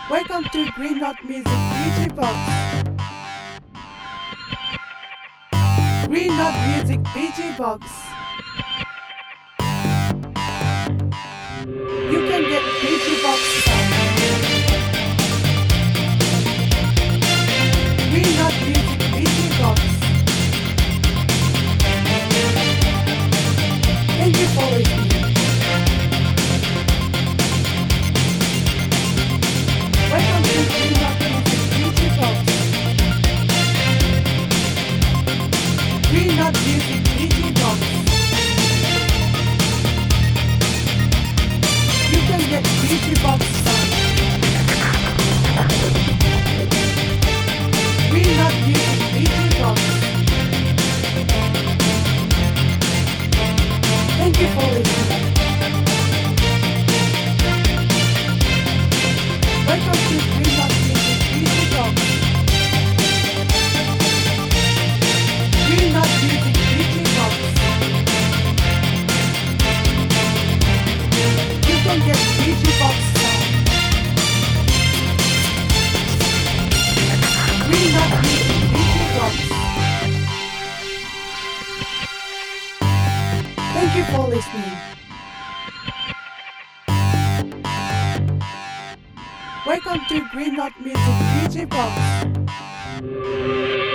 Welcome to Green Knot Music DJ Box. Green Knot Music DJ Box. You can get DJ Box sound. Green Knot Music DJ Box. Thank you for listening. Welcome to Green Knot Music DJ Box. Green Knot Music DJ Box. You can get DJ Box sound. Green Knot Music DJ Box. Thank you for listening. Welcome to Green Knot Music DJ Box. Green Knot Music DJ Box. You can get DJ Box sound. Green Knot Music DJ Box. Thank you for listening. Welcome to Green Knot Music DJ Box.